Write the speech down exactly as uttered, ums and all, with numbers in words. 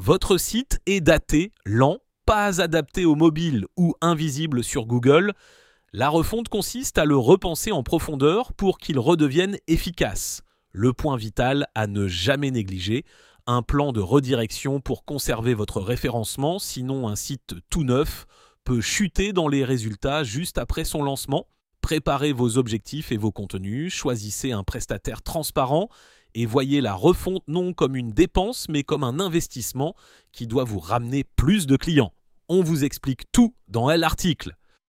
Votre site est daté, lent, pas adapté au mobile ou invisible sur Google. La refonte consiste à le repenser en profondeur pour qu'il redevienne efficace. Le point vital à ne jamais négliger, un plan de redirection pour conserver votre référencement, sinon un site tout neuf peut chuter dans les résultats juste après son lancement. Préparez vos objectifs et vos contenus, choisissez un prestataire transparent et voyez la refonte non comme une dépense mais comme un investissement qui doit vous ramener plus de clients. On vous explique tout dans l'article.